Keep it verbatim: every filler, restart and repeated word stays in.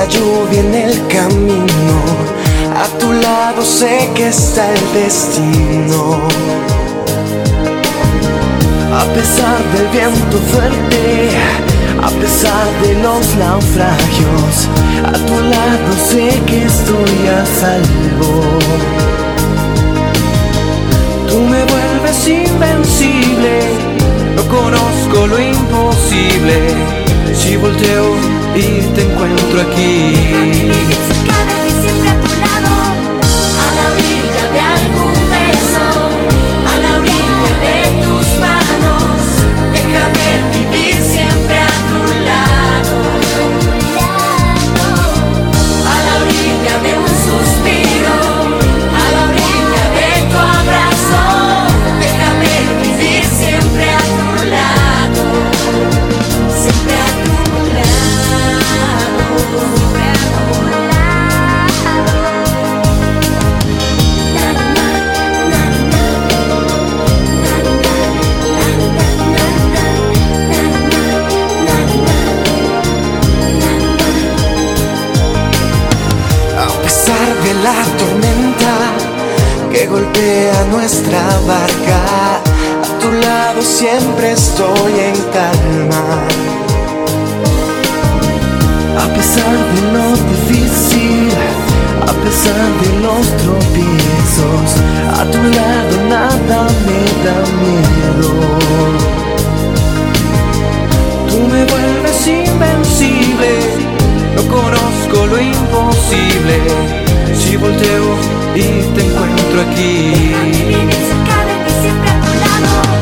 la lluvia en el camino, a tu lado sé que está el destino. A pesar del viento fuerte, a pesar de los naufragios, a tu lado sé que estoy a salvo. Tú me vuelves invencible, no conozco lo imposible. Si volteo y te encuentro aquí. Cada vez siempre a tu lado, a la orilla de algún beso, a la orilla de tus manos. Déjame vivir siempre a tu lado, a la orilla de un suspiro, a la orilla de tu abrazo. Déjame vivir siempre a tu lado, siempre a tu lado, siempre a tu lado. A pesar de la tormenta que golpea nuestra barca, a tu lado siempre estoy en calma. A pesar de lo difícil, a pesar de los tropiezos, a tu lado nada me da miedo. Tú me vuelves invencible, no conozco lo imposible. Si volteo y te encuentro aquí. Déjame vivir cerca de ti siempre a tu lado.